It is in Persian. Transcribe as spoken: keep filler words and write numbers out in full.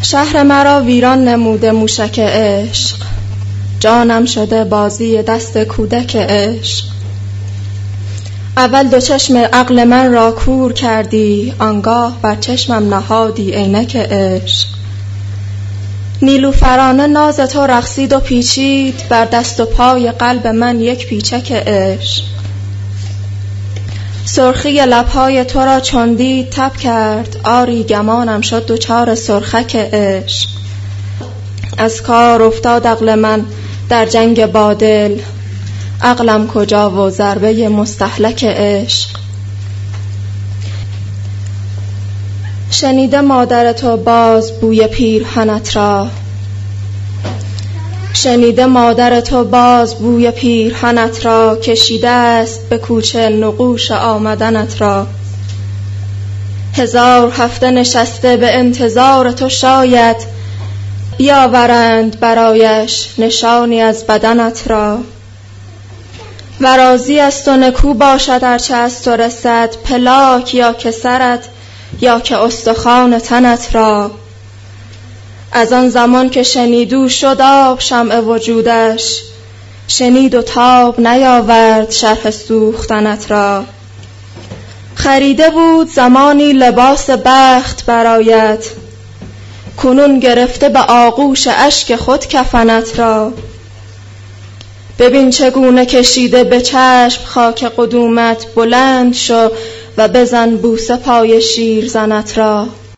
شهر مرا ویران نموده موشک عشق، جانم شده بازی دست کودک عشق. اول دو چشم عقل من را کور کردی، آنگاه بر چشمم نهادی عینک عشق. نیلوفرانه ناز تو رقصید و پیچید، بر دست و پای قلب من یک پیچک عشق. سرخی لبهای تو را چون دید تب کرد، آری گمانم شد دچار سرخک عشق. از کار افتاد عقل من در جنگ با دل، عقلم کجا و ضربه مستهلک عشق. شنیده مادر تو باز بوی پیرهنت را، شنیده مادر تو باز بوی پیرهنت را، کشیده است به کوچه نقوش آمدنت را. هزار هفته نشسته به انتظار تو، شاید بیاورند برایش نشانی از بدنت را. و راضی است و نکو باشد هرچه از تو رسد، پلاک یا که سرت یا که استخوان تنت را. از آن زمان که شنیدو شد آب شمع وجودش، شنید و تاب نیاورد شرح سوختنت را. خریده بود زمانی لباس بخت برایت، کنون گرفته به آغوش اشک خود کفنت را. ببین چگونه کشیده به چشم خاک قدومت، بلند شو و بزن بوسه پای شیرزنت را.